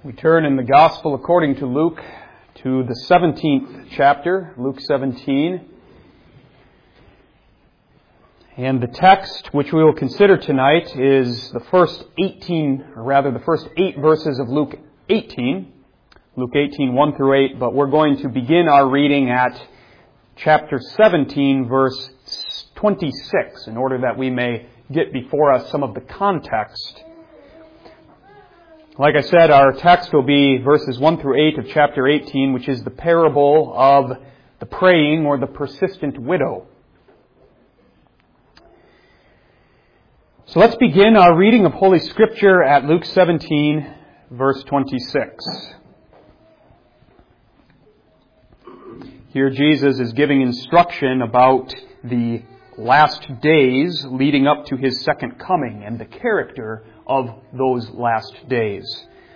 We turn in the Gospel according to Luke to the 17th chapter, Luke 17. And the text which we will consider tonight is the first 8 verses of Luke 18. Luke 18, 1 through 8, but we're going to begin our reading at chapter 17, verse 26, in order that we may get before us some of the context. Like I said, our text will be verses 1 through 8 of chapter 18, which is the parable of the praying or the persistent widow. So let's begin our reading of Holy Scripture at Luke 17, verse 26. Here Jesus is giving instruction about the last days leading up to His second coming and the character of those last days.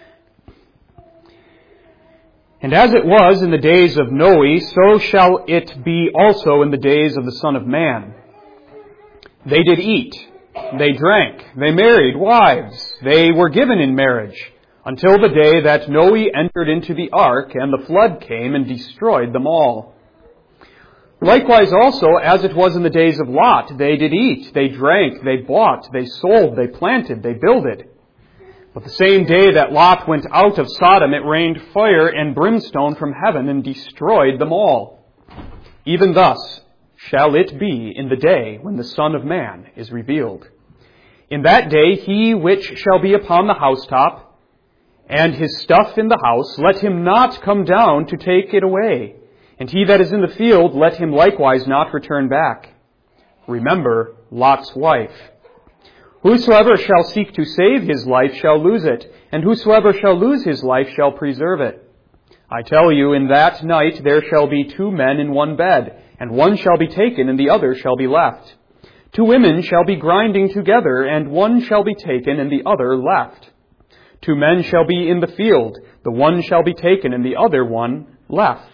And as it was in the days of Noe, so shall it be also in the days of the Son of Man. They did eat, they drank, they married wives, they were given in marriage, until the day that Noe entered into the ark, and the flood came and destroyed them all. Likewise also, as it was in the days of Lot, they did eat, they drank, they bought, they sold, they planted, they builded. But the same day that Lot went out of Sodom, it rained fire and brimstone from heaven and destroyed them all. Even thus shall it be in the day when the Son of Man is revealed. In that day he which shall be upon the housetop, and his stuff in the house, let him not come down to take it away. And he that is in the field, let him likewise not return back. Remember Lot's wife. Whosoever shall seek to save his life shall lose it, and whosoever shall lose his life shall preserve it. I tell you, in that night there shall be 2 men in one bed, and one shall be taken, and the other shall be left. 2 women shall be grinding together, and one shall be taken, and the other left. 2 men shall be in the field, the one shall be taken, and the other one left.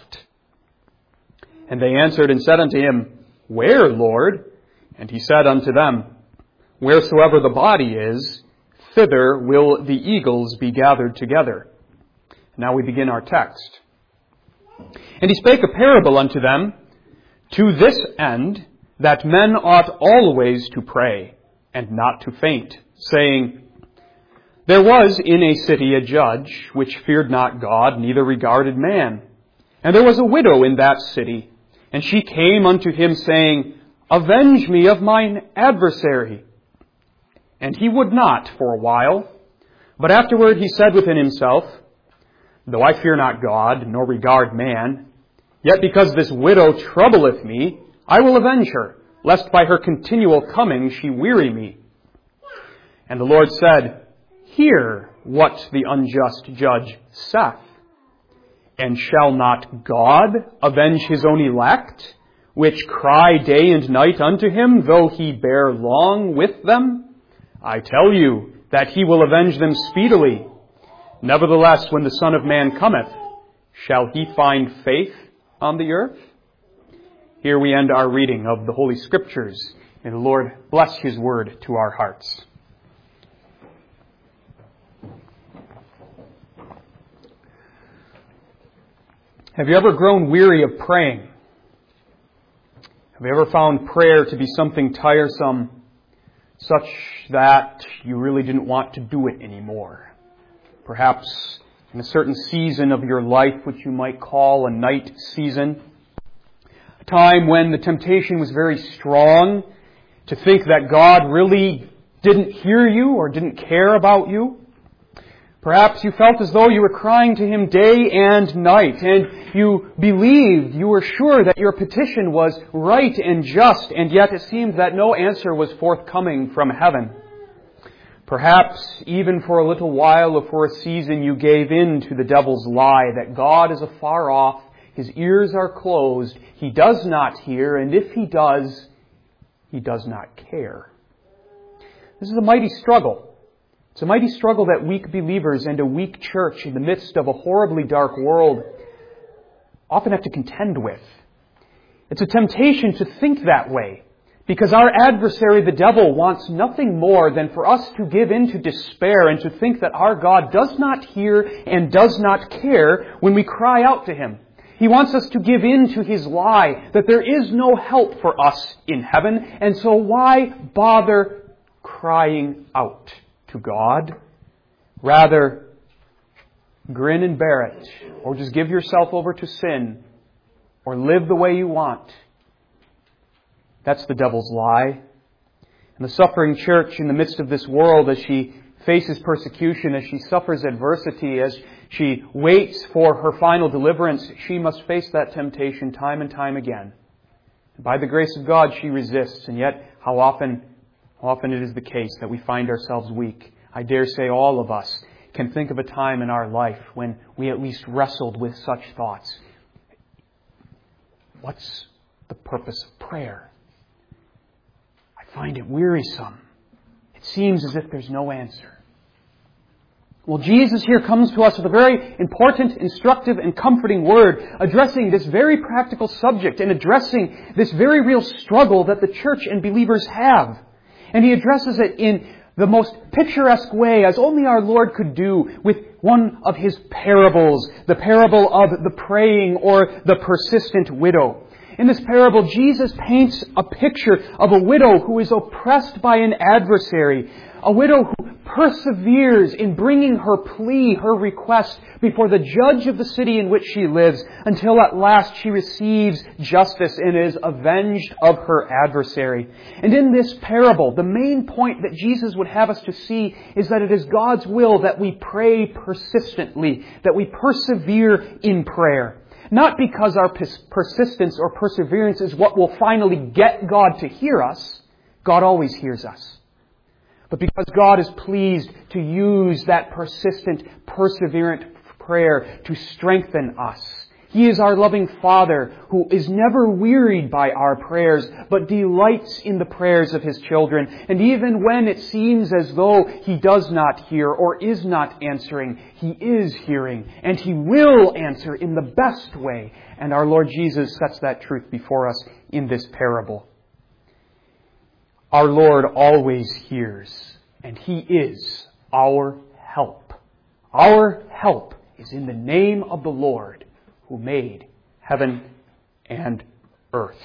And they answered and said unto him, Where, Lord? And he said unto them, Wheresoever the body is, thither will the eagles be gathered together. Now we begin our text. And he spake a parable unto them, to this end, that men ought always to pray, and not to faint, saying, There was in a city a judge, which feared not God, neither regarded man. And there was a widow in that city, and she came unto him, saying, Avenge me of mine adversary. And he would not for a while. But afterward he said within himself, Though I fear not God, nor regard man, yet because this widow troubleth me, I will avenge her, lest by her continual coming she weary me. And the Lord said, Hear what the unjust judge saith. And shall not God avenge his own elect, which cry day and night unto him, though he bear long with them? I tell you that he will avenge them speedily. Nevertheless, when the Son of Man cometh, shall he find faith on the earth? Here we end our reading of the Holy Scriptures. May the Lord bless His word to our hearts. Have you ever grown weary of praying? Have you ever found prayer to be something tiresome, such that you really didn't want to do it anymore? Perhaps in a certain season of your life, which you might call a night season, a time when the temptation was very strong to think that God really didn't hear you or didn't care about you. Perhaps you felt as though you were crying to Him day and night, and you believed, you were sure that your petition was right and just, and yet it seemed that no answer was forthcoming from heaven. Perhaps even for a little while or for a season you gave in to the devil's lie that God is afar off, His ears are closed, He does not hear, and if He does not care. This is a mighty struggle. It's a mighty struggle that weak believers and a weak church in the midst of a horribly dark world often have to contend with. It's a temptation to think that way, Because our adversary, the devil, wants nothing more than for us to give in to despair and to think that our God does not hear and does not care when we cry out to Him. He wants us to give in to his lie that there is no help for us in heaven, and so why bother crying out to God? Rather, grin and bear it, or just give yourself over to sin, or live the way you want. That's the devil's lie. And the suffering church in the midst of this world, as she faces persecution, as she suffers adversity, as she waits for her final deliverance, she must face that temptation time and time again. By the grace of God, she resists, and yet how often it is the case that we find ourselves weak. I dare say all of us can think of a time in our life when we at least wrestled with such thoughts. What's the purpose of prayer? I find it wearisome. It seems as if there's no answer. Well, Jesus here comes to us with a very important, instructive, and comforting word, addressing this very practical subject and addressing this very real struggle that the church and believers have. And He addresses it in the most picturesque way, as only our Lord could do, with one of His parables, the parable of the praying or the persistent widow. In this parable, Jesus paints a picture of a widow who is oppressed by an adversary, a widow who perseveres in bringing her plea, her request, before the judge of the city in which she lives, until at last she receives justice and is avenged of her adversary. And in this parable, the main point that Jesus would have us to see is that it is God's will that we pray persistently, that we persevere in prayer. Not because our persistence or perseverance is what will finally get God to hear us. God always hears us. But because God is pleased to use that persistent, perseverant prayer to strengthen us. He is our loving Father who is never wearied by our prayers, but delights in the prayers of His children. And even when it seems as though He does not hear or is not answering, He is hearing, and He will answer in the best way. And our Lord Jesus sets that truth before us in this parable. Our Lord always hears, and He is our help. Our help is in the name of the Lord, who made heaven and earth.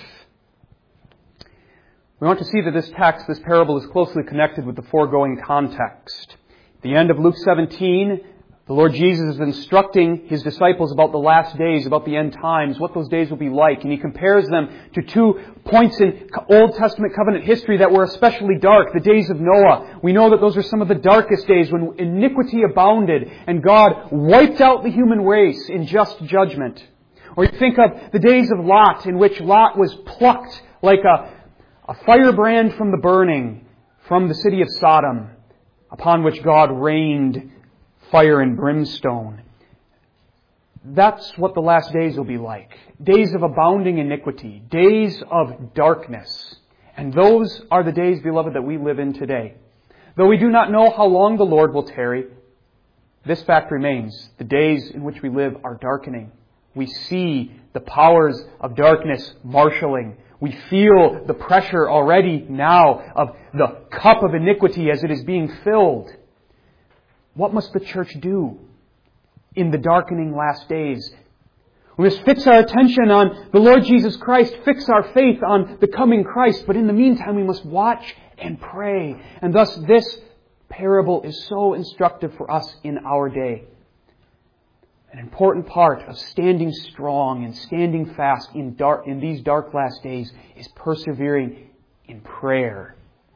We want to see that this text, this parable, is closely connected with the foregoing context. At the end of Luke 17, the Lord Jesus is instructing His disciples about the last days, about the end times, what those days will be like. And He compares them to 2 points in Old Testament covenant history that were especially dark, the days of Noah. We know that those are some of the darkest days when iniquity abounded and God wiped out the human race in just judgment. Or you think of the days of Lot, in which Lot was plucked like a firebrand from the burning from the city of Sodom, upon which God rained fire and brimstone. That's what the last days will be like. Days of abounding iniquity. Days of darkness. And those are the days, beloved, that we live in today. Though we do not know how long the Lord will tarry, this fact remains. The days in which we live are darkening. We see the powers of darkness marshalling. We feel the pressure already now of the cup of iniquity as it is being filled. What must the church do in the darkening last days? We must fix our attention on the Lord Jesus Christ, fix our faith on the coming Christ, but in the meantime we must watch and pray. And thus this parable is so instructive for us in our day. An important part of standing strong and standing fast in these dark last days is persevering in prayer.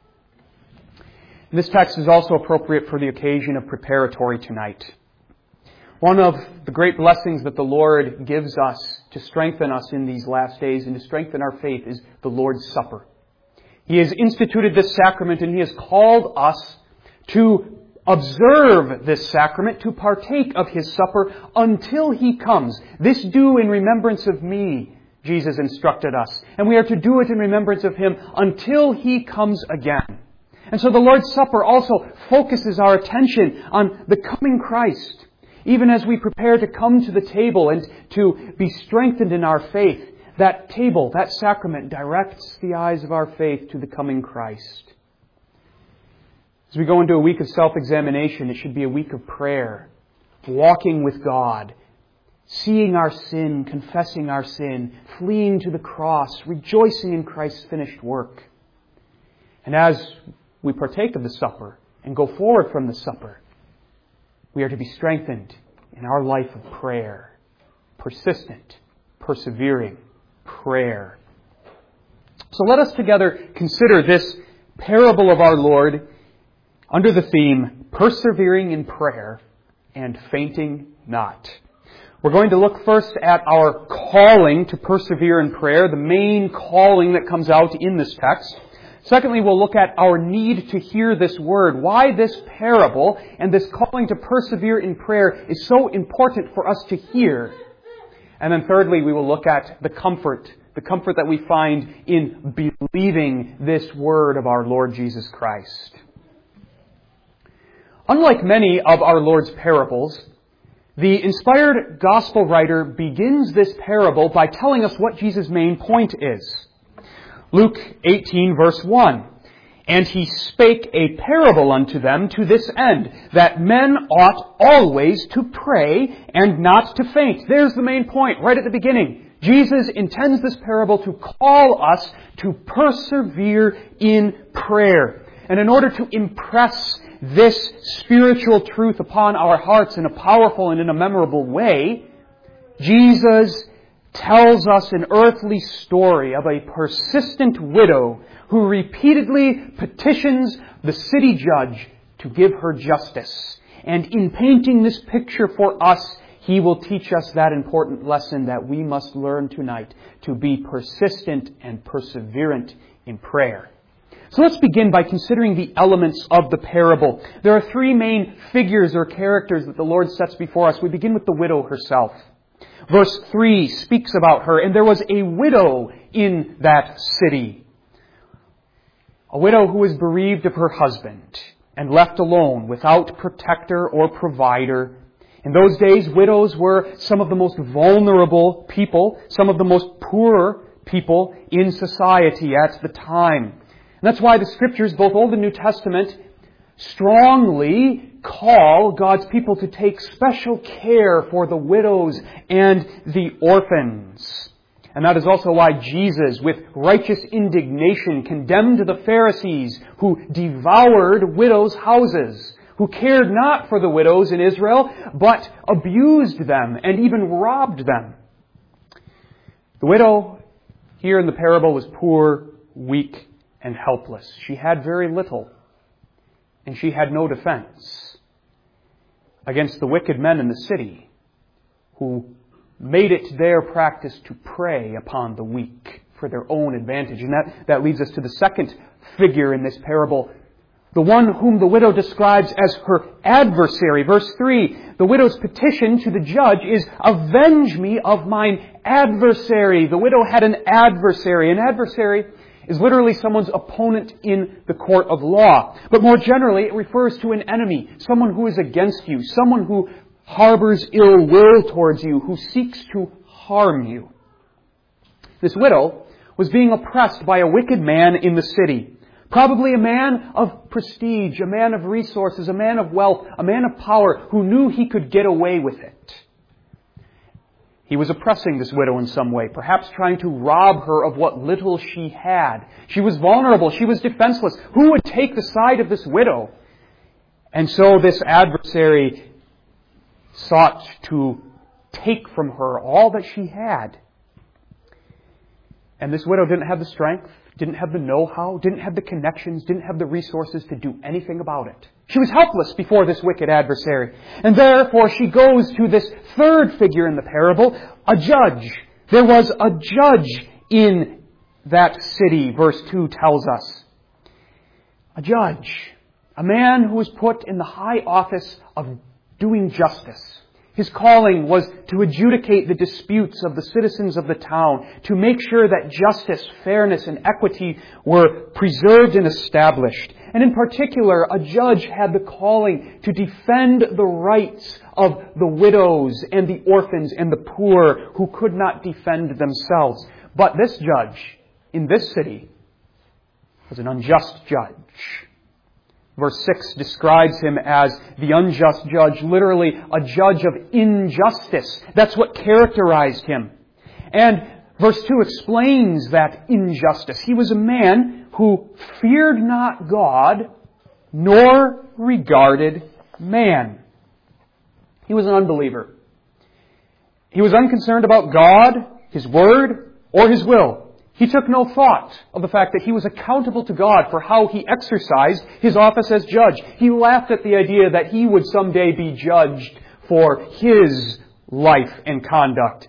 This text is also appropriate for the occasion of preparatory tonight. One of the great blessings that the Lord gives us to strengthen us in these last days and to strengthen our faith is the Lord's Supper. He has instituted this sacrament and He has called us to observe this sacrament, to partake of His supper until He comes. This do in remembrance of me, Jesus instructed us. And we are to do it in remembrance of Him until He comes again. And so the Lord's Supper also focuses our attention on the coming Christ. Even as we prepare to come to the table and to be strengthened in our faith, that table, that sacrament, directs the eyes of our faith to the coming Christ. As we go into a week of self-examination, it should be a week of prayer, walking with God, seeing our sin, confessing our sin, fleeing to the cross, rejoicing in Christ's finished work. And as we partake of the supper and go forward from the supper, we are to be strengthened in our life of prayer, persistent, persevering prayer. So let us together consider this parable of our Lord under the theme, persevering in prayer and fainting not. We're going to look first at our calling to persevere in prayer, the main calling that comes out in this text. Secondly, we'll look at our need to hear this word, why this parable and this calling to persevere in prayer is so important for us to hear. And then thirdly, we will look at the comfort that we find in believing this word of our Lord Jesus Christ. Unlike many of our Lord's parables, the inspired gospel writer begins this parable by telling us what Jesus' main point is. Luke 18, verse 1. And he spake a parable unto them to this end, that men ought always to pray and not to faint. There's the main point, right at the beginning. Jesus intends this parable to call us to persevere in prayer. And in order to impress this spiritual truth upon our hearts in a powerful and in a memorable way, Jesus tells us an earthly story of a persistent widow who repeatedly petitions the city judge to give her justice. And in painting this picture for us, he will teach us that important lesson that we must learn tonight, to be persistent and perseverant in prayer. So let's begin by considering the elements of the parable. There are three main figures or characters that the Lord sets before us. We begin with the widow herself. Verse 3 speaks about her, and there was a widow in that city. A widow who was bereaved of her husband and left alone without protector or provider. In those days, widows were some of the most vulnerable people, some of the most poor people in society at the time. And that's why the Scriptures, both Old and New Testament, strongly call God's people to take special care for the widows and the orphans. And that is also why Jesus, with righteous indignation, condemned the Pharisees who devoured widows' houses, who cared not for the widows in Israel, but abused them and even robbed them. The widow here in the parable was poor, weak, and helpless. She had very little, and she had no defense against the wicked men in the city who made it their practice to prey upon the weak for their own advantage. And that leads us to the second figure in this parable, the one whom the widow describes as her adversary. Verse 3, the widow's petition to the judge is, "Avenge me of mine adversary." The widow had an adversary. An adversary is literally someone's opponent in the court of law. But more generally, it refers to an enemy, someone who is against you, someone who harbors ill will towards you, who seeks to harm you. This widow was being oppressed by a wicked man in the city. Probably a man of prestige, a man of resources, a man of wealth, a man of power who knew he could get away with it. He was oppressing this widow in some way, perhaps trying to rob her of what little she had. She was vulnerable. She was defenseless. Who would take the side of this widow? And so this adversary sought to take from her all that she had. And this widow didn't have the strength, didn't have the know-how, didn't have the connections, didn't have the resources to do anything about it. She was helpless before this wicked adversary. And therefore she goes to this third figure in the parable, a judge. There was a judge in that city, verse 2 tells us. A judge. A man who was put in the high office of doing justice. His calling was to adjudicate the disputes of the citizens of the town, to make sure that justice, fairness, and equity were preserved and established. And in particular, a judge had the calling to defend the rights of the widows and the orphans and the poor who could not defend themselves. But this judge in this city was an unjust judge. Verse 6 describes him as the unjust judge, literally a judge of injustice. That's what characterized him. And verse 2 explains that injustice. He was a man who feared not God, nor regarded man. He was an unbeliever. He was unconcerned about God, His Word, or His will. He took no thought of the fact that he was accountable to God for how he exercised his office as judge. He laughed at the idea that he would someday be judged for his life and conduct.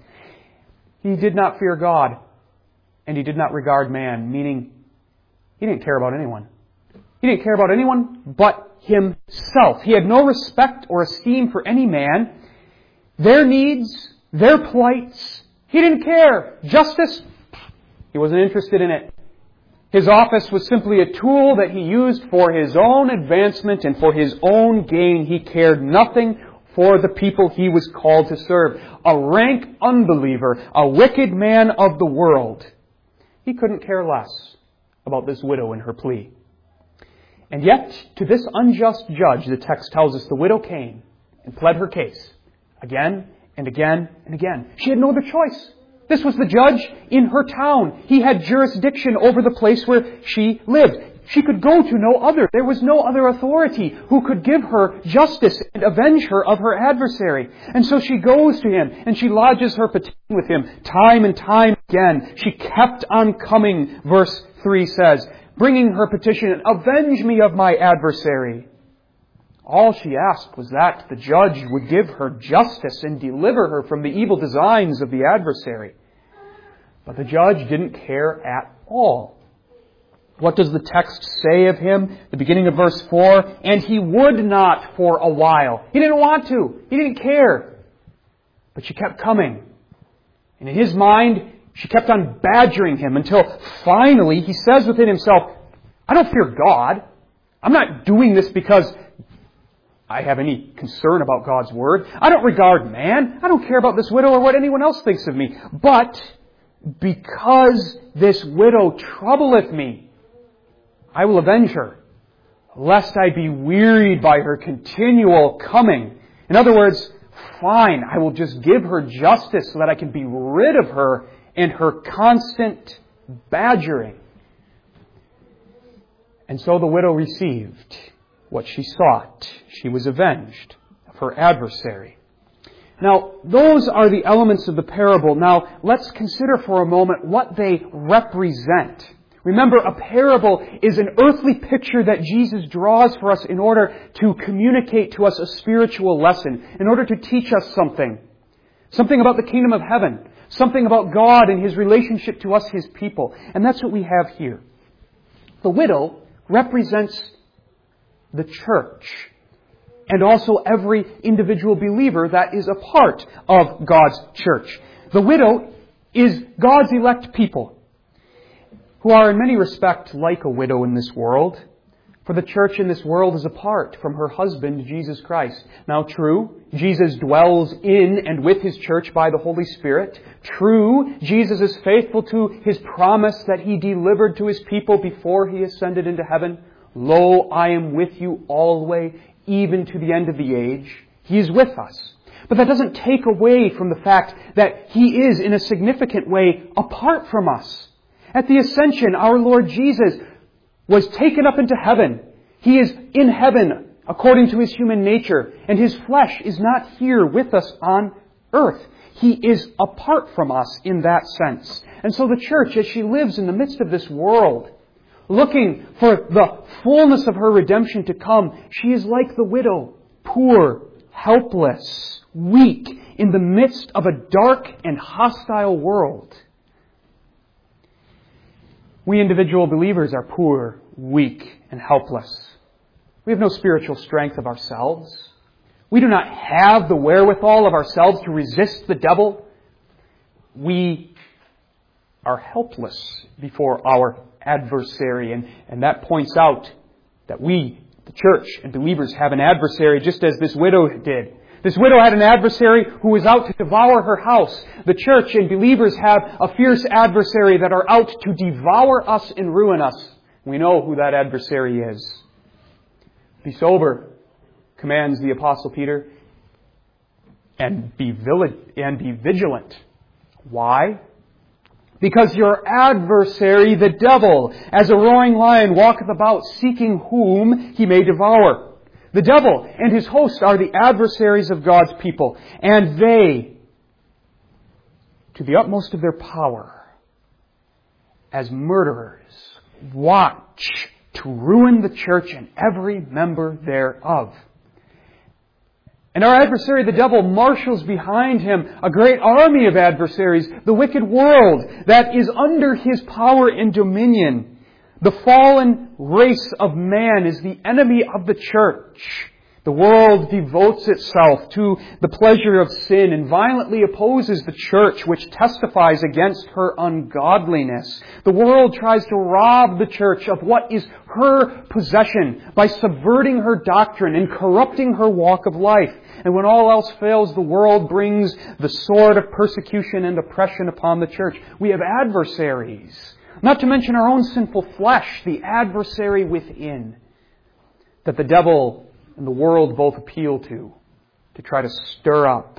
He did not fear God, and he did not regard man, meaning he didn't care about anyone. He didn't care about anyone but himself. He had no respect or esteem for any man, their needs, their plights. He didn't care. Justice, he wasn't interested in it. His office was simply a tool that he used for his own advancement and for his own gain. He cared nothing for the people he was called to serve. A rank unbeliever, a wicked man of the world. He couldn't care less about this widow and her plea. And yet, to this unjust judge, the text tells us, the widow came and pled her case again and again and again. She had no other choice. This was the judge in her town. He had jurisdiction over the place where she lived. She could go to no other. There was no other authority who could give her justice and avenge her of her adversary. And so she goes to him and she lodges her petition with him time and time again. She kept on coming, verse 3 says, bringing her petition, avenge me of my adversary. All she asked was that the judge would give her justice and deliver her from the evil designs of the adversary. But the judge didn't care at all. What does the text say of him? The beginning of verse 4, and he would not for a while. He didn't want to. He didn't care. But she kept coming. And in his mind, she kept on badgering him until finally he says within himself, I don't fear God. I'm not doing this because I have any concern about God's Word. I don't regard man. I don't care about this widow or what anyone else thinks of me. But because this widow troubleth me, I will avenge her, lest I be wearied by her continual coming. In other words, fine, I will just give her justice so that I can be rid of her and her constant badgering. And so the widow received what she sought. She was avenged of her adversary. Now, those are the elements of the parable. Now, let's consider for a moment what they represent. Remember, a parable is an earthly picture that Jesus draws for us in order to communicate to us a spiritual lesson, in order to teach us something. Something about the kingdom of heaven. Something about God and His relationship to us, His people. And that's what we have here. The widow represents the church, and also every individual believer that is a part of God's church. The widow is God's elect people, who are in many respects like a widow in this world. For the church in this world is apart from her husband, Jesus Christ. Now true, Jesus dwells in and with His church by the Holy Spirit. True, Jesus is faithful to His promise that He delivered to His people before He ascended into heaven. Lo, I am with you always, even to the end of the age. He is with us. But that doesn't take away from the fact that He is, in a significant way, apart from us. At the ascension, our Lord Jesus was taken up into heaven. He is in heaven according to His human nature, and His flesh is not here with us on earth. He is apart from us in that sense. And so the church, as she lives in the midst of this world, looking for the fullness of her redemption to come, she is like the widow, poor, helpless, weak, in the midst of a dark and hostile world. We individual believers are poor, weak, and helpless. We have no spiritual strength of ourselves. We do not have the wherewithal of ourselves to resist the devil. We are helpless before our adversary, and that points out that we, the church and believers, have an adversary just as this widow did. This widow had an adversary who was out to devour her house. The church and believers have a fierce adversary that are out to devour us and ruin us. We know who that adversary is. Be sober, commands the Apostle Peter, and be vigilant. Why? Because your adversary, the devil, as a roaring lion, walketh about, seeking whom he may devour. The devil and his hosts are the adversaries of God's people, and they, to the utmost of their power, as murderers, watch to ruin the church and every member thereof. And our adversary, the devil, marshals behind him a great army of adversaries, the wicked world that is under his power and dominion. The fallen race of man is the enemy of the church. The world devotes itself to the pleasure of sin and violently opposes the church, which testifies against her ungodliness. The world tries to rob the church of what is her possession by subverting her doctrine and corrupting her walk of life. And when all else fails, the world brings the sword of persecution and oppression upon the church. We have adversaries. Not to mention our own sinful flesh, the adversary within, that the devil and the world both appeal to try to stir up.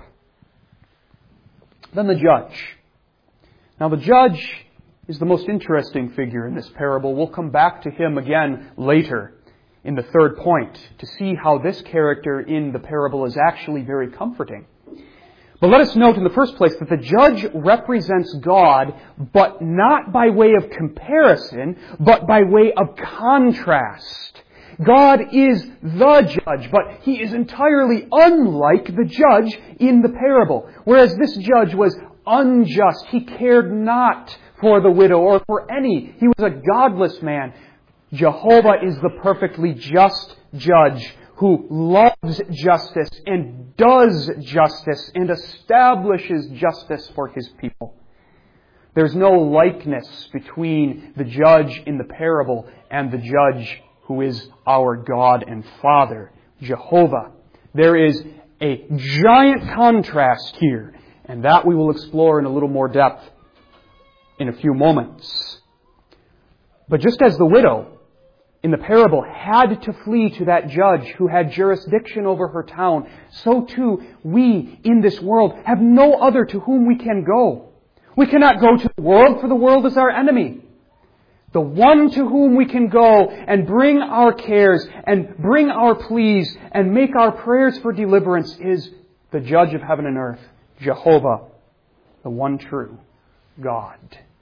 Then the judge. Now the judge is the most interesting figure in this parable. We'll come back to him again later in the third point to see how this character in the parable is actually very comforting. But let us note in the first place that the judge represents God, but not by way of comparison, but by way of contrast. God is the judge, but he is entirely unlike the judge in the parable. Whereas this judge was unjust. He cared not for the widow or for any. He was a godless man. Jehovah is the perfectly just judge who loves justice and does justice and establishes justice for his people. There's no likeness between the judge in the parable and the judge who is our God and Father, Jehovah. There is a giant contrast here, and that we will explore in a little more depth in a few moments. But just as the widow in the parable had to flee to that judge who had jurisdiction over her town, so too we in this world have no other to whom we can go. We cannot go to the world, for the world is our enemy. The one to whom we can go and bring our cares and bring our pleas and make our prayers for deliverance is the judge of heaven and earth, Jehovah, the one true God.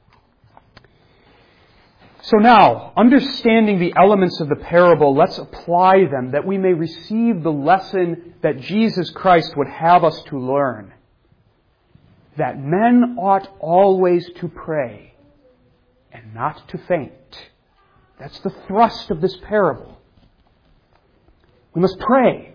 So now, understanding the elements of the parable, let's apply them that we may receive the lesson that Jesus Christ would have us to learn. That men ought always to pray and not to faint. That's the thrust of this parable. We must pray.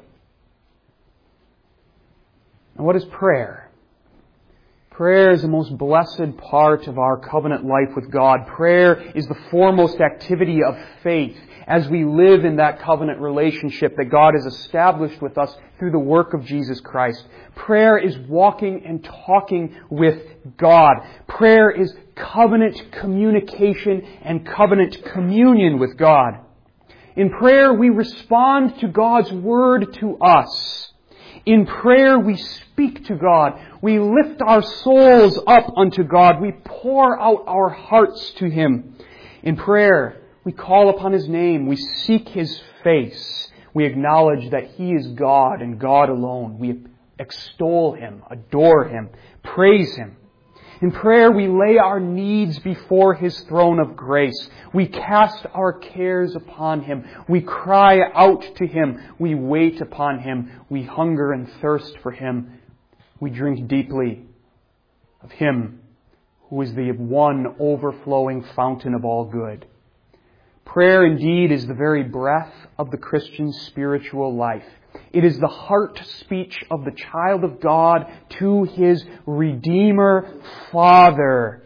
And what is prayer? Prayer is the most blessed part of our covenant life with God. Prayer is the foremost activity of faith as we live in that covenant relationship that God has established with us through the work of Jesus Christ. Prayer is walking and talking with God. Prayer is covenant communication and covenant communion with God. In prayer, we respond to God's word to us. In prayer, we speak to God. We lift our souls up unto God. We pour out our hearts to Him. In prayer, we call upon His name. We seek His face. We acknowledge that He is God and God alone. We extol Him, adore Him, praise Him. In prayer, we lay our needs before His throne of grace. We cast our cares upon Him. We cry out to Him. We wait upon Him. We hunger and thirst for Him. We drink deeply of Him who is the one overflowing fountain of all good. Prayer indeed is the very breath of the Christian's spiritual life. It is the heart speech of the child of God to his Redeemer Father.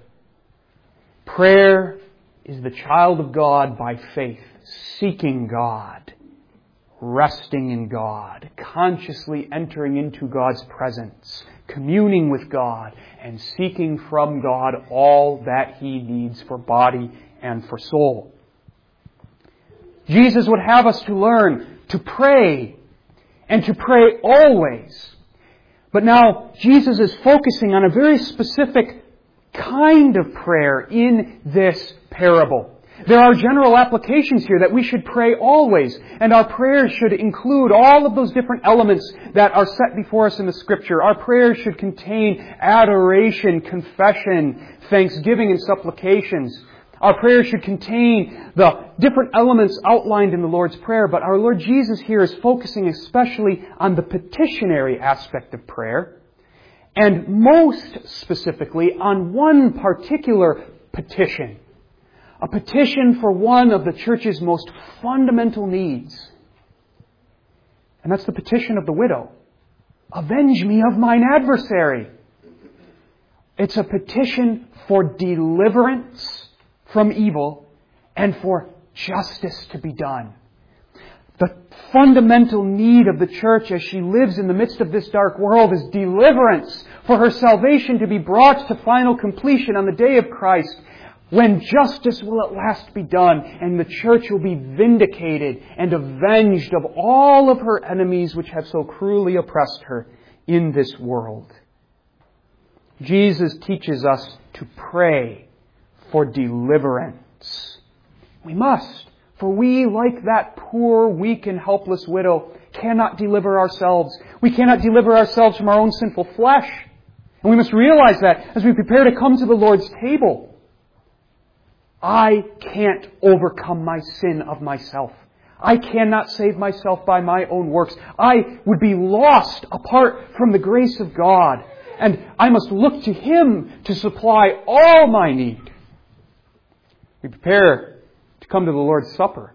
Prayer is the child of God by faith, seeking God, resting in God, consciously entering into God's presence, communing with God, and seeking from God all that He needs for body and for soul. Jesus would have us to learn to pray, and to pray always. But now Jesus is focusing on a very specific kind of prayer in this parable. There are general applications here that we should pray always, and our prayers should include all of those different elements that are set before us in the Scripture. Our prayers should contain adoration, confession, thanksgiving, and supplications. Our prayers should contain the different elements outlined in the Lord's Prayer, but our Lord Jesus here is focusing especially on the petitionary aspect of prayer, and most specifically on one particular petition. A petition for one of the church's most fundamental needs. And that's the petition of the widow. Avenge me of mine adversary. It's a petition for deliverance from evil and for justice to be done. The fundamental need of the church as she lives in the midst of this dark world is deliverance, for her salvation to be brought to final completion on the day of Christ, when justice will at last be done and the church will be vindicated and avenged of all of her enemies which have so cruelly oppressed her in this world. Jesus teaches us to pray for deliverance. We must, for we, like that poor, weak, and helpless widow, cannot deliver ourselves. We cannot deliver ourselves from our own sinful flesh. And we must realize that as we prepare to come to the Lord's table. I can't overcome my sin of myself. I cannot save myself by my own works. I would be lost apart from the grace of God. And I must look to Him to supply all my need. We prepare to come to the Lord's Supper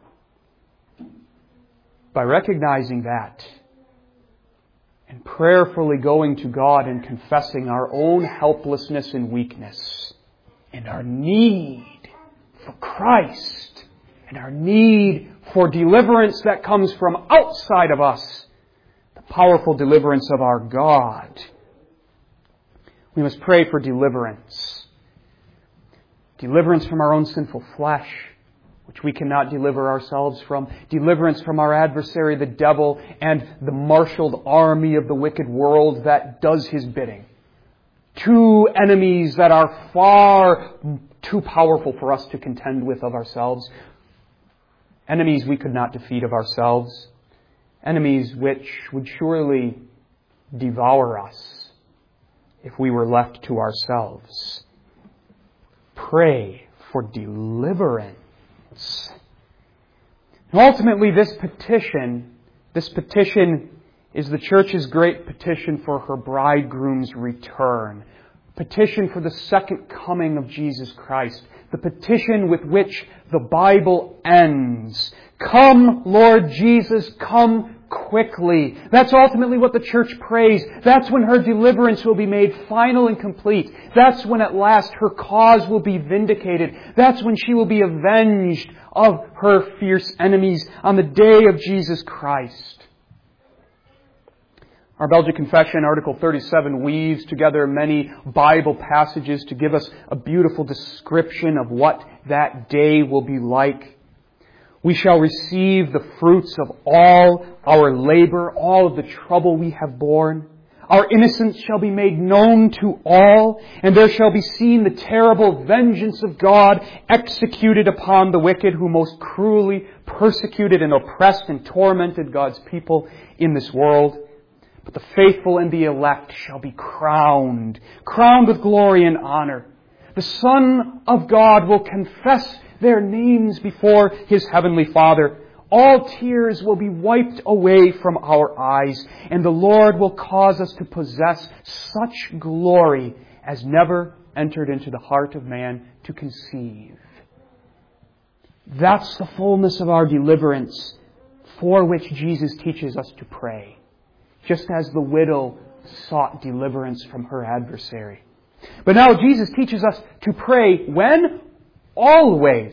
by recognizing that and prayerfully going to God and confessing our own helplessness and weakness and our need for Christ and our need for deliverance that comes from outside of us, the powerful deliverance of our God. We must pray for deliverance. Deliverance from our own sinful flesh, which we cannot deliver ourselves from. Deliverance from our adversary, the devil, and the marshaled army of the wicked world that does his bidding. Two enemies that are far too powerful for us to contend with of ourselves. Enemies we could not defeat of ourselves. Enemies which would surely devour us if we were left to ourselves. Pray for deliverance. And ultimately, this petition is the church's great petition for her bridegroom's return. Petition for the second coming of Jesus Christ. The petition with which the Bible ends. Come, Lord Jesus, come quickly. That's ultimately what the church prays. That's when her deliverance will be made final and complete. That's when at last her cause will be vindicated. That's when she will be avenged of her fierce enemies on the day of Jesus Christ. Our Belgian Confession, Article 37, weaves together many Bible passages to give us a beautiful description of what that day will be like. We shall receive the fruits of all our labor, all of the trouble we have borne. Our innocence shall be made known to all, and there shall be seen the terrible vengeance of God executed upon the wicked who most cruelly persecuted and oppressed and tormented God's people in this world. But the faithful and the elect shall be crowned with glory and honor. The Son of God will confess their names before His Heavenly Father. All tears will be wiped away from our eyes, and the Lord will cause us to possess such glory as never entered into the heart of man to conceive. That's the fullness of our deliverance for which Jesus teaches us to pray. Just as the widow sought deliverance from her adversary. But now Jesus teaches us to pray when? Always.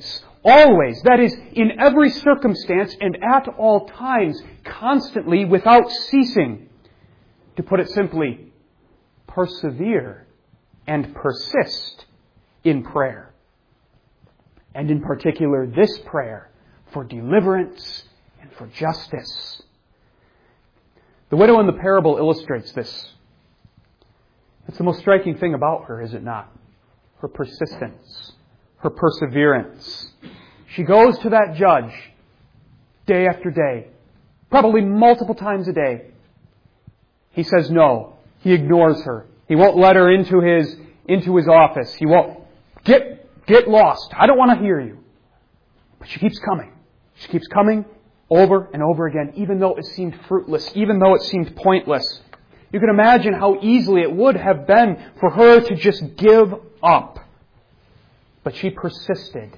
always, that is, in every circumstance and at all times, constantly, without ceasing. To put it simply, persevere and persist in prayer. And in particular, this prayer for deliverance and for justice. The widow in the parable illustrates this. It's the most striking thing about her, is it not? Her persistence, her perseverance. She goes to that judge day after day, probably multiple times a day. He says no. He ignores her. He won't let her into his office. He won't. Get lost. I don't want to hear you. But she keeps coming. She keeps coming over and over again, even though it seemed fruitless, even though it seemed pointless. You can imagine how easily it would have been for her to just give up. But she persisted.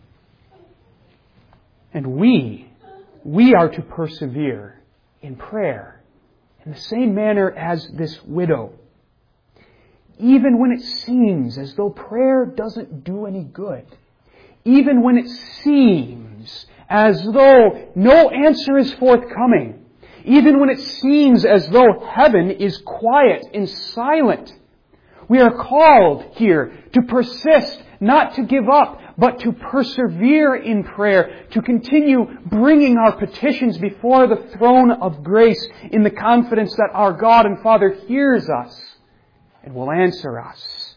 And we are to persevere in prayer in the same manner as this widow. Even when it seems as though prayer doesn't do any good. Even when it seems as though no answer is forthcoming. Even when it seems as though heaven is quiet and silent. We are called here to persist, not to give up, but to persevere in prayer, to continue bringing our petitions before the throne of grace in the confidence that our God and Father hears us and will answer us.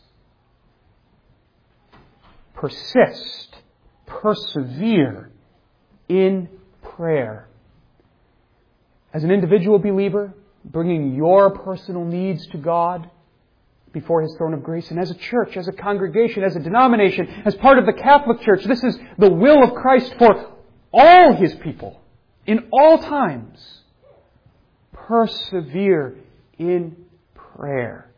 Persist, persevere in prayer. As an individual believer, bringing your personal needs to God before His throne of grace, and as a church, as a congregation, as a denomination, as part of the Catholic Church, this is the will of Christ for all His people in all times. Persevere in prayer.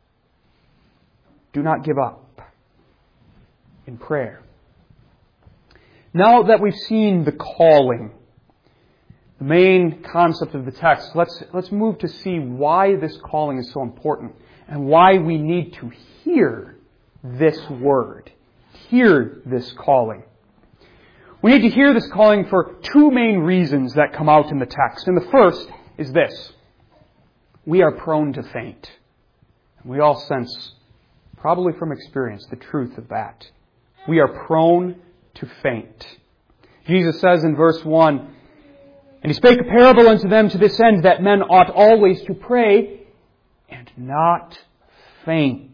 Do not give up in prayer. Now that we've seen the calling, the main concept of the text, let's move to see why this calling is so important and why we need to hear this word, hear this calling. We need to hear this calling for two main reasons that come out in the text. And the first is this. We are prone to faint. We all sense, probably from experience, the truth of that. We are prone to faint. Jesus says in verse 1, "And He spake a parable unto them to this end, that men ought always to pray and not faint."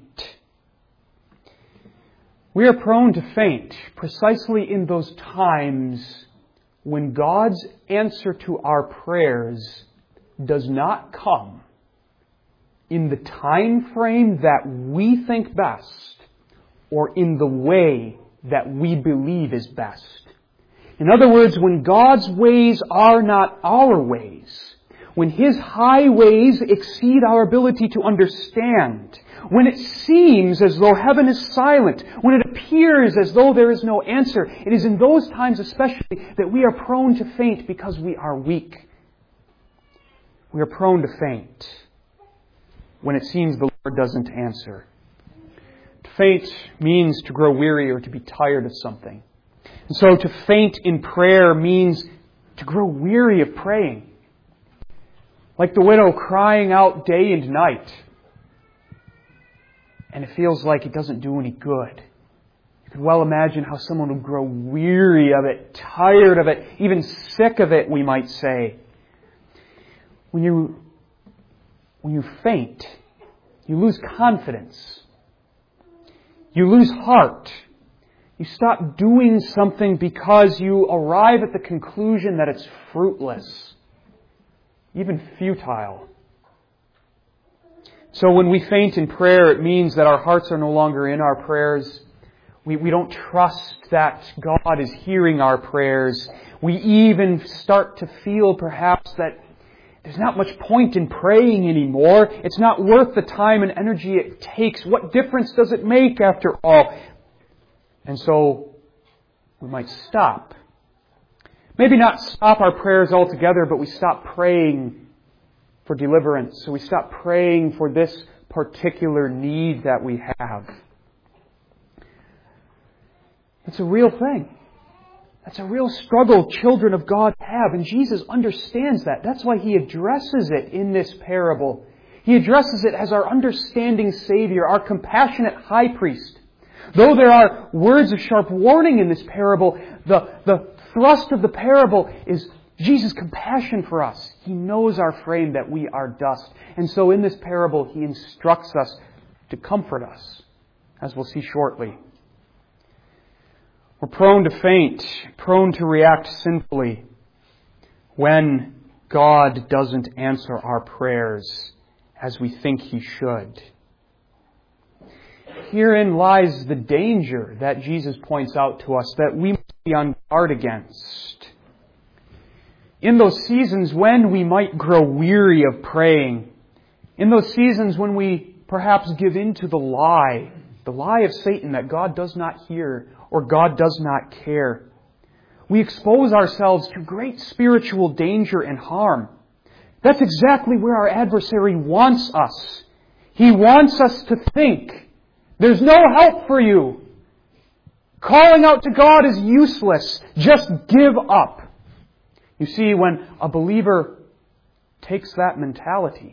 We are prone to faint precisely in those times when God's answer to our prayers does not come in the time frame that we think best or in the way that we believe is best. In other words, when God's ways are not our ways, when His high ways exceed our ability to understand, when it seems as though heaven is silent, when it appears as though there is no answer, it is in those times especially that we are prone to faint because we are weak. We are prone to faint when it seems the Lord doesn't answer. To faint means to grow weary or to be tired of something. And so to faint in prayer means to grow weary of praying. Like the widow crying out day and night. And it feels like it doesn't do any good. You can well imagine how someone would grow weary of it, tired of it, even sick of it, we might say. When you faint, you lose confidence. You lose heart. You stop doing something because you arrive at the conclusion that it's fruitless, even futile. So when we faint in prayer, it means that our hearts are no longer in our prayers. We don't trust that God is hearing our prayers. We even start to feel perhaps that there's not much point in praying anymore. It's not worth the time and energy it takes. What difference does it make after all? And so we might stop. Maybe not stop our prayers altogether, but we stop praying for deliverance. So we stop praying for this particular need that we have. It's a real thing. That's a real struggle children of God have, and Jesus understands that. That's why He addresses it in this parable. He addresses it as our understanding Savior, our compassionate high priest. Though there are words of sharp warning in this parable, the thrust of the parable is Jesus' compassion for us. He knows our frame, that we are dust. And so in this parable, He instructs us to comfort us, as we'll see shortly. We're prone to faint, prone to react sinfully when God doesn't answer our prayers as we think He should. Herein lies the danger that Jesus points out to us that we must be on guard against. In those seasons when we might grow weary of praying, in those seasons when we perhaps give in to the lie of Satan that God does not hear or God does not care, we expose ourselves to great spiritual danger and harm. That's exactly where our adversary wants us. He wants us to think, there's no help for you. Calling out to God is useless. Just give up. You see, when a believer takes that mentality,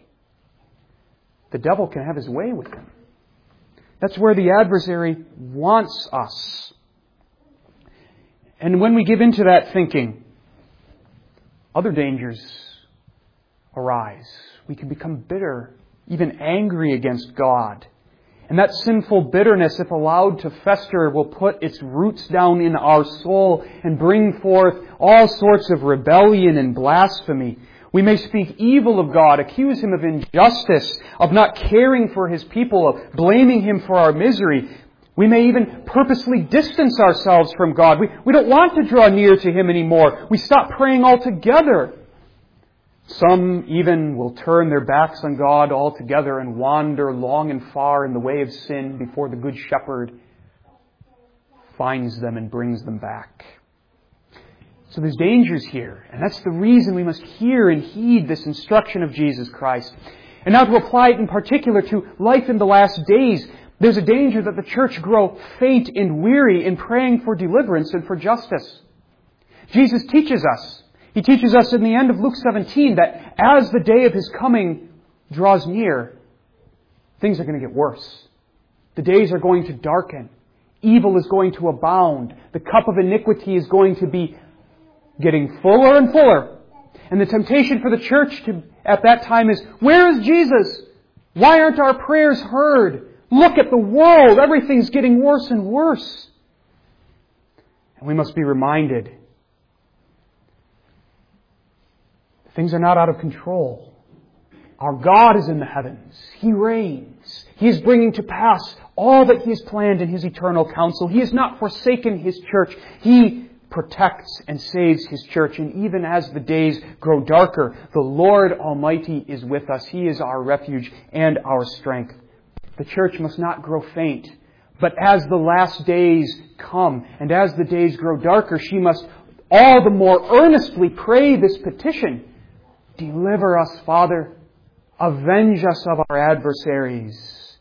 the devil can have his way with him. That's where the adversary wants us. And when we give into that thinking, other dangers arise. We can become bitter, even angry against God. And that sinful bitterness, if allowed to fester, will put its roots down in our soul and bring forth all sorts of rebellion and blasphemy. We may speak evil of God, accuse Him of injustice, of not caring for His people, of blaming Him for our misery. We may even purposely distance ourselves from God. We don't want to draw near to Him anymore. We stop praying altogether. Some even will turn their backs on God altogether and wander long and far in the way of sin before the Good Shepherd finds them and brings them back. So there's dangers here, and that's the reason we must hear and heed this instruction of Jesus Christ. And now to apply it in particular to life in the last days, there's a danger that the church grow faint and weary in praying for deliverance and for justice. Jesus teaches us. He teaches us in the end of Luke 17 that as the day of His coming draws near, things are going to get worse. The days are going to darken. Evil is going to abound. The cup of iniquity is going to be getting fuller and fuller. And the temptation for the church at that time is, where is Jesus? Why aren't our prayers heard? Look at the world. Everything's getting worse and worse. And we must be reminded, things are not out of control. Our God is in the heavens. He reigns. He is bringing to pass all that He has planned in His eternal counsel. He has not forsaken His church. He protects and saves His church. And even as the days grow darker, the Lord Almighty is with us. He is our refuge and our strength. The church must not grow faint. But as the last days come, and as the days grow darker, she must all the more earnestly pray this petition. Deliver us, Father. Avenge us of our adversaries.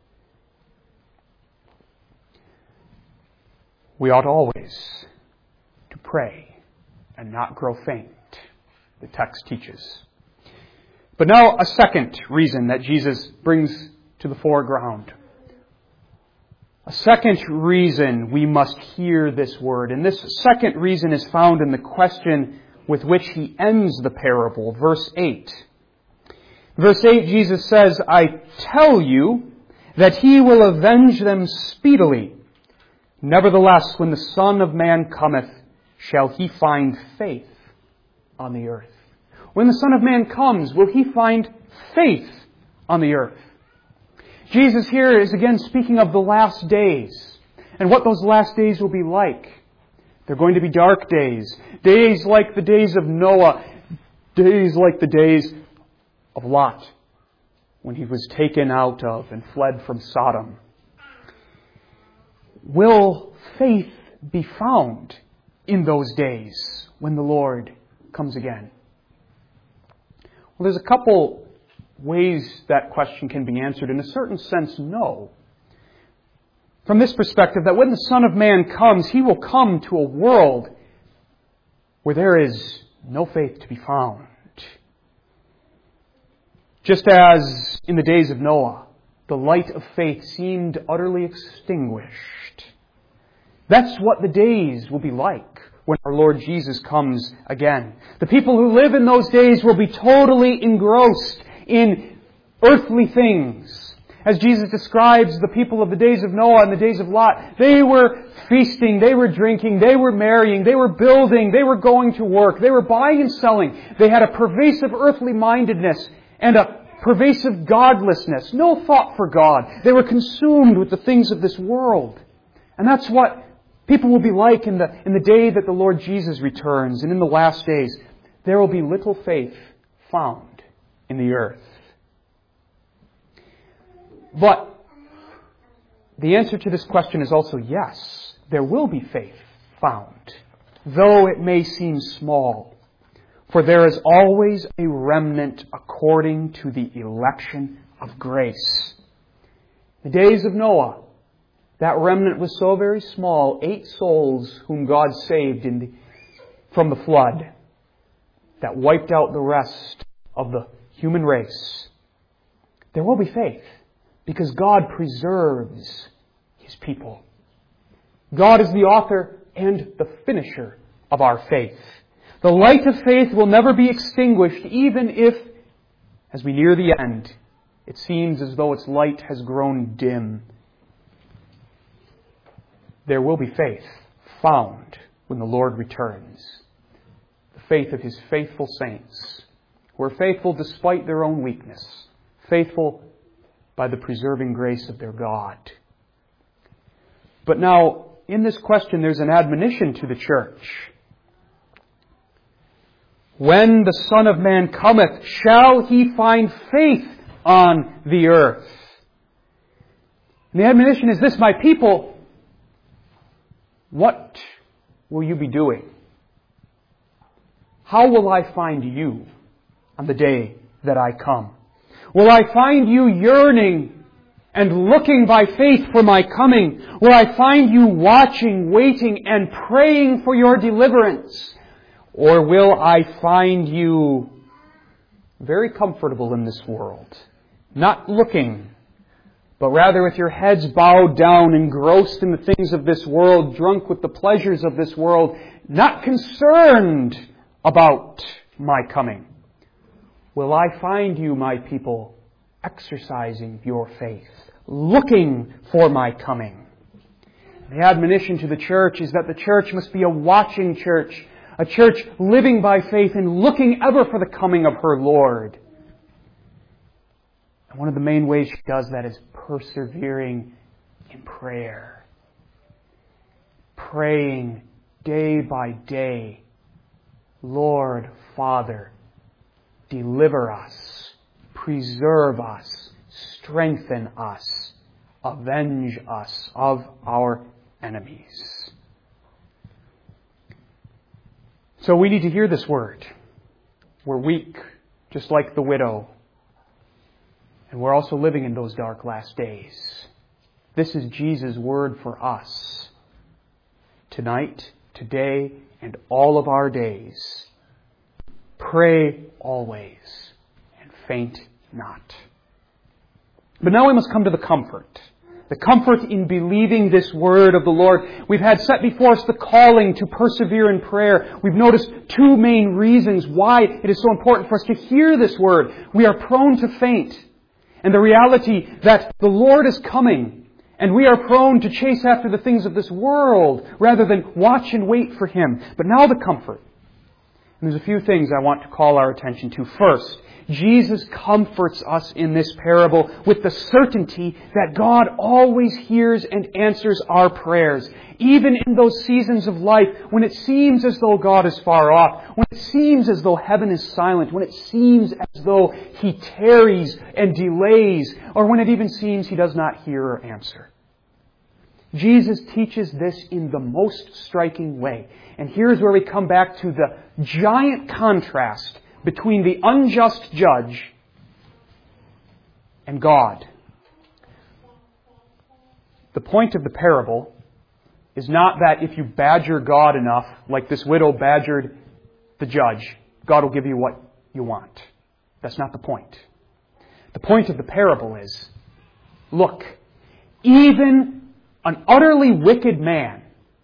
We ought always to pray and not grow faint, the text teaches. But now a second reason that Jesus brings to the foreground. A second reason we must hear this word. And this second reason is found in the question with which He ends the parable, verse 8. Verse 8, Jesus says, I tell you that He will avenge them speedily. Nevertheless, when the Son of Man cometh, shall He find faith on the earth? When the Son of Man comes, will He find faith on the earth? Jesus here is again speaking of the last days and what those last days will be like. They're going to be dark days. Days like the days of Noah. Days like the days of Lot when he was taken out of and fled from Sodom. Will faith be found in those days when the Lord comes again? Well, there's a couple ways that question can be answered. In a certain sense, no. From this perspective, that when the Son of Man comes, He will come to a world where there is no faith to be found. Just as in the days of Noah, the light of faith seemed utterly extinguished. That's what the days will be like when our Lord Jesus comes again. The people who live in those days will be totally engrossed in earthly things. As Jesus describes the people of the days of Noah and the days of Lot, they were feasting, they were drinking, they were marrying, they were building, they were going to work, they were buying and selling. They had a pervasive earthly mindedness and a pervasive godlessness. No thought for God. They were consumed with the things of this world. And that's what people will be like in the day that the Lord Jesus returns, and in the last days. There will be little faith found in the earth. But the answer to this question is also yes. There will be faith found, though it may seem small. For there is always a remnant according to the election of grace. The days of Noah, that remnant was so very small, 8 souls whom God saved from the flood, that wiped out the rest of the human race. There will be faith, because God preserves His people. God is the author and the finisher of our faith. The light of faith will never be extinguished, even if, as we near the end, it seems as though its light has grown dim. There will be faith found when the Lord returns. The faith of His faithful saints, who are faithful despite their own weakness, faithful by the preserving grace of their God. But now, in this question, there's an admonition to the church. When the Son of Man cometh, shall He find faith on the earth? And the admonition is this: my people, what will you be doing? How will I find you on the day that I come? Will I find you yearning and looking by faith for my coming? Will I find you watching, waiting, and praying for your deliverance? Or will I find you very comfortable in this world, not looking, but rather with your heads bowed down, engrossed in the things of this world, drunk with the pleasures of this world, not concerned about my coming? Will I find you, my people, exercising your faith, looking for my coming? The admonition to the church is that the church must be a watching church, a church living by faith and looking ever for the coming of her Lord. And one of the main ways she does that is persevering in prayer. Praying day by day, Lord, Father, deliver us, preserve us, strengthen us, avenge us of our enemies. So we need to hear this word. We're weak, just like the widow. And we're also living in those dark last days. This is Jesus' word for us. Tonight, today, and all of our days. Pray always, and faint not. But now we must come to the comfort. The comfort in believing this word of the Lord. We've had set before us the calling to persevere in prayer. We've noticed 2 main reasons why it is so important for us to hear this word. We are prone to faint. And the reality that the Lord is coming, and we are prone to chase after the things of this world rather than watch and wait for Him. But now the comfort. And there's a few things I want to call our attention to. First, Jesus comforts us in this parable with the certainty that God always hears and answers our prayers, even in those seasons of life when it seems as though God is far off, when it seems as though heaven is silent, when it seems as though He tarries and delays, or when it even seems He does not hear or answer. Jesus teaches this in the most striking way. And here's where we come back to the giant contrast between the unjust judge and God. The point of the parable is not that if you badger God enough, like this widow badgered the judge. God will give you what you want. That's not the point. The point of the parable is, look, even an utterly wicked man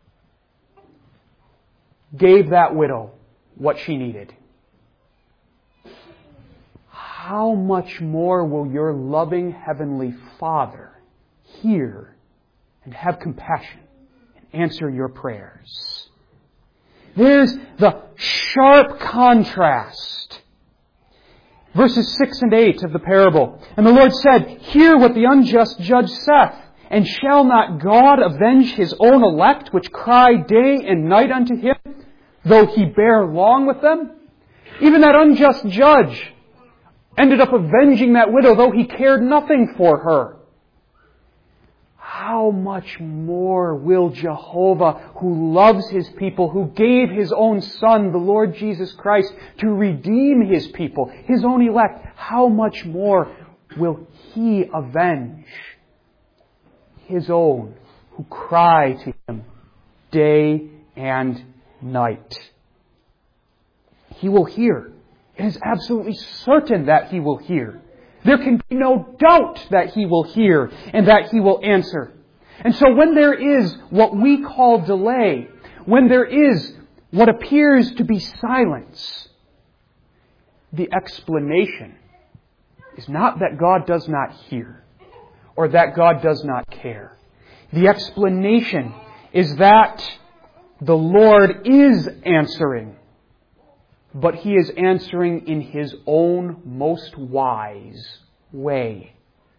gave that widow what she needed. How much more will your loving Heavenly Father hear and have compassion and answer your prayers? There's the sharp contrast. Verses 6 and 8 of the parable. And the Lord said, hear what the unjust judge saith. And shall not God avenge His own elect, which cry day and night unto Him, though He bear long with them? Even that unjust judge ended up avenging that widow, though he cared nothing for her. How much more will Jehovah, who loves His people, who gave His own Son, the Lord Jesus Christ, to redeem His people, His own elect, how much more will He avenge His own who cry to Him day and night? He will hear. It is absolutely certain that He will hear. There can be no doubt that He will hear and that He will answer. And so when there is what we call delay, when there is what appears to be silence, the explanation is not that God does not hear or that God does not care. The explanation is that the Lord is answering, but He is answering in His own most wise way.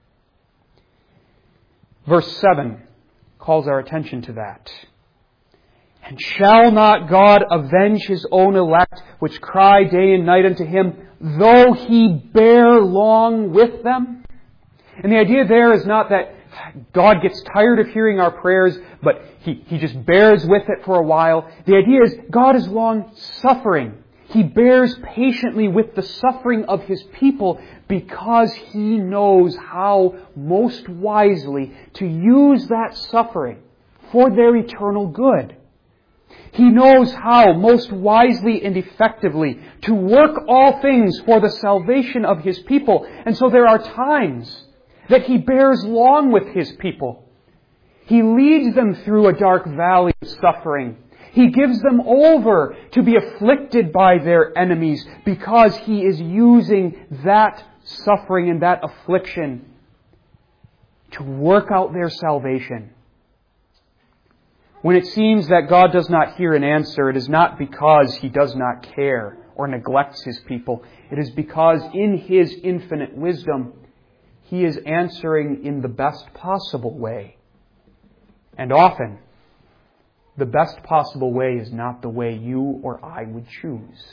Verse 7 calls our attention to that. And shall not God avenge His own elect, which cry day and night unto Him, though He bear long with them? And the idea there is not that God gets tired of hearing our prayers, but He just bears with it for a while. The idea is God is long suffering. He bears patiently with the suffering of His people because He knows how most wisely to use that suffering for their eternal good. He knows how most wisely and effectively to work all things for the salvation of His people. And so there are times that He bears long with His people. He leads them through a dark valley of suffering. He gives them over to be afflicted by their enemies because He is using that suffering and that affliction to work out their salvation. When it seems that God does not hear and answer, it is not because He does not care or neglects His people. It is because in His infinite wisdom, He is answering in the best possible way. And often, the best possible way is not the way you or I would choose.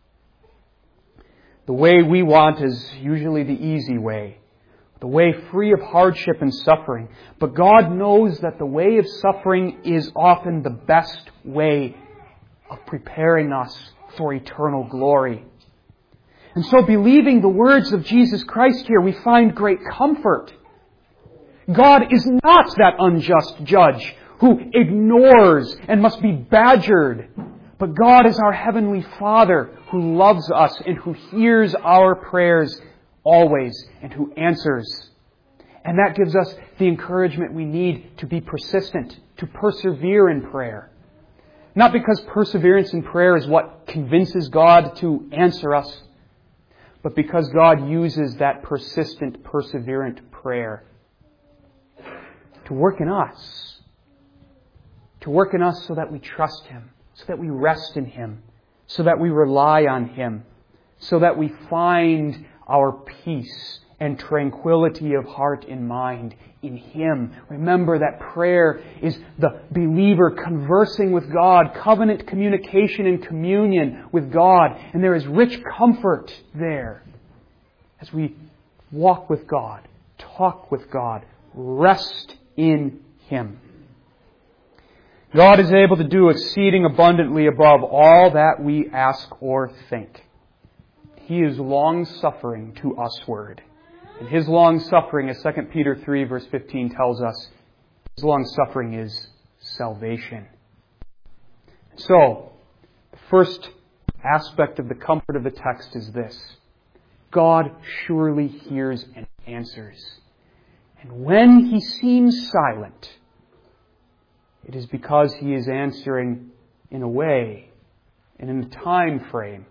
The way we want is usually the easy way, the way free of hardship and suffering. But God knows that the way of suffering is often the best way of preparing us for eternal glory. And so, believing the words of Jesus Christ here, we find great comfort. God is not that unjust judge who ignores and must be badgered. But God is our Heavenly Father who loves us and who hears our prayers always and who answers. And that gives us the encouragement we need to be persistent, to persevere in prayer. Not because perseverance in prayer is what convinces God to answer us, but because God uses that persistent, perseverant prayer to work in us. To work in us so that we trust Him, so that we rest in Him, so that we rely on Him, so that we find our peace and tranquility of heart and mind in Him. Remember that prayer is the believer conversing with God, covenant communication and communion with God. And there is rich comfort there as we walk with God, talk with God, rest in Him. God is able to do exceeding abundantly above all that we ask or think. He is long-suffering to usward. And His long-suffering, as 2 Peter 3 verse 15 tells us, His long-suffering is salvation. So, the first aspect of the comfort of the text is this: God surely hears and answers. And when He seems silent, it is because He is answering in a way and in a time frame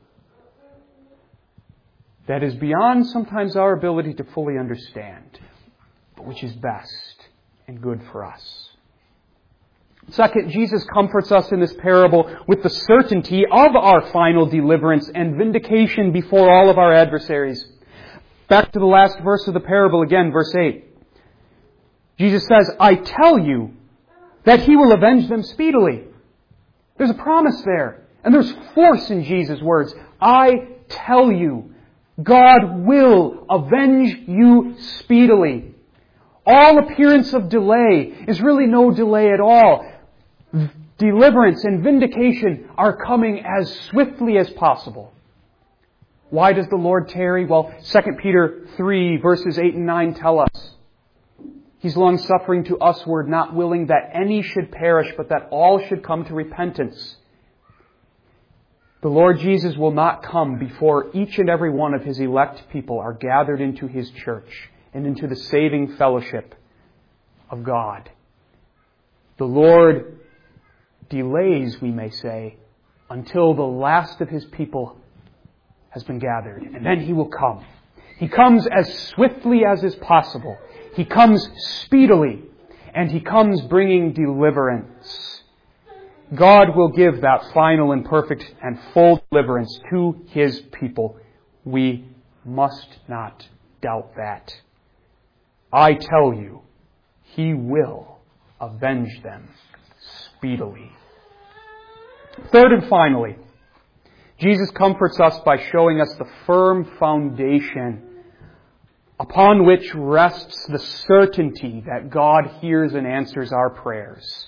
that is beyond sometimes our ability to fully understand, but which is best and good for us. Second, Jesus comforts us in this parable with the certainty of our final deliverance and vindication before all of our adversaries. Back to the last verse of the parable again, verse 8. Jesus says, I tell you that He will avenge them speedily. There's a promise there. And there's force in Jesus' words. I tell you, God will avenge you speedily. All appearance of delay is really no delay at all. Deliverance and vindication are coming as swiftly as possible. Why does the Lord tarry? Well, 2 Peter 3 verses 8 and 9 tell us. He's long-suffering to usward, not willing that any should perish, but that all should come to repentance. The Lord Jesus will not come before each and every one of His elect people are gathered into His church and into the saving fellowship of God. The Lord delays, we may say, until the last of His people has been gathered. And then He will come. He comes as swiftly as is possible. He comes speedily. And He comes bringing deliverance. God will give that final and perfect and full deliverance to His people. We must not doubt that. I tell you, He will avenge them speedily. Third and finally, Jesus comforts us by showing us the firm foundation upon which rests the certainty that God hears and answers our prayers.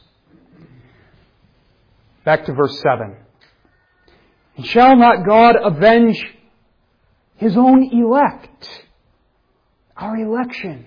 Back to verse 7. And shall not God avenge His own elect? Our election.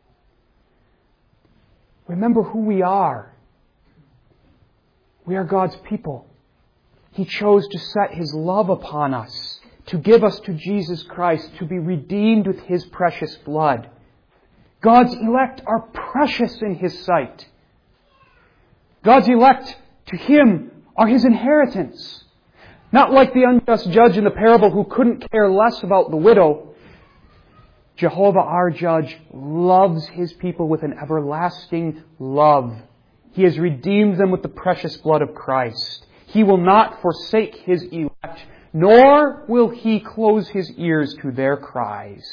Remember who we are. We are God's people. He chose to set His love upon us, to give us to Jesus Christ, to be redeemed with His precious blood. God's elect are precious in His sight. God's elect to Him are His inheritance. Not like the unjust judge in the parable who couldn't care less about the widow. Jehovah, our judge, loves His people with an everlasting love. He has redeemed them with the precious blood of Christ. He will not forsake His elect, nor will He close His ears to their cries.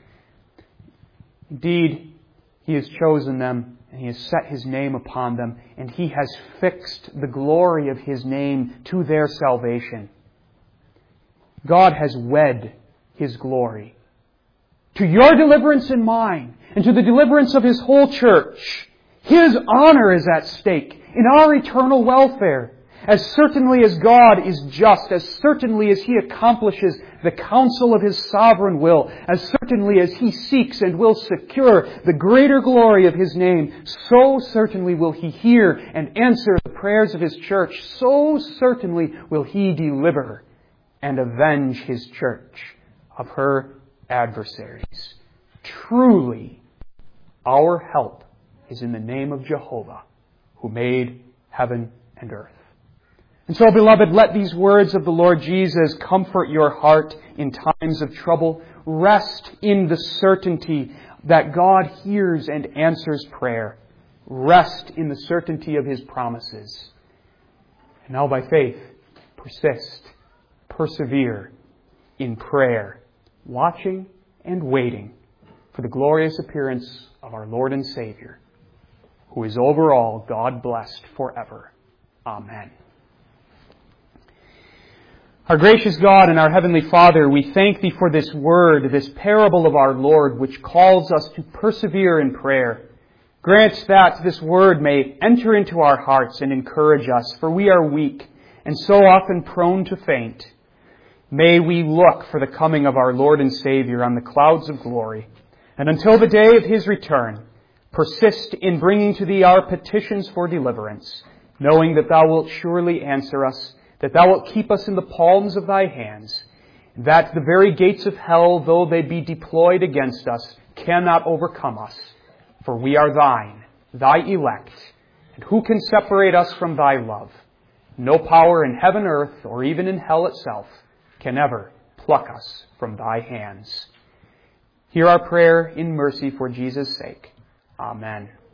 Indeed, He has chosen them, and He has set His name upon them, and He has fixed the glory of His name to their salvation. God has wed His glory to your deliverance and mine, and to the deliverance of His whole church. His honor is at stake in our eternal welfare. As certainly as God is just, as certainly as He accomplishes the counsel of His sovereign will, as certainly as He seeks and will secure the greater glory of His name, so certainly will He hear and answer the prayers of His church. So certainly will He deliver and avenge His church of her adversaries. Truly, our help is in the name of Jehovah, who made heaven and earth. And so, beloved, let these words of the Lord Jesus comfort your heart in times of trouble. Rest in the certainty that God hears and answers prayer. Rest in the certainty of His promises. And now, by faith, persevere in prayer, watching and waiting for the glorious appearance of our Lord and Savior, who is over all, God blessed forever. Amen. Our gracious God and our Heavenly Father, we thank Thee for this word, this parable of our Lord, which calls us to persevere in prayer. Grant that this word may enter into our hearts and encourage us, for we are weak and so often prone to faint. May we look for the coming of our Lord and Savior on the clouds of glory, and until the day of His return, persist in bringing to Thee our petitions for deliverance, knowing that Thou wilt surely answer us, that Thou wilt keep us in the palms of Thy hands, that the very gates of hell, though they be deployed against us, cannot overcome us. For we are Thine, Thy elect, and who can separate us from Thy love? No power in heaven, earth, or even in hell itself can ever pluck us from Thy hands. Hear our prayer in mercy for Jesus' sake. Amen.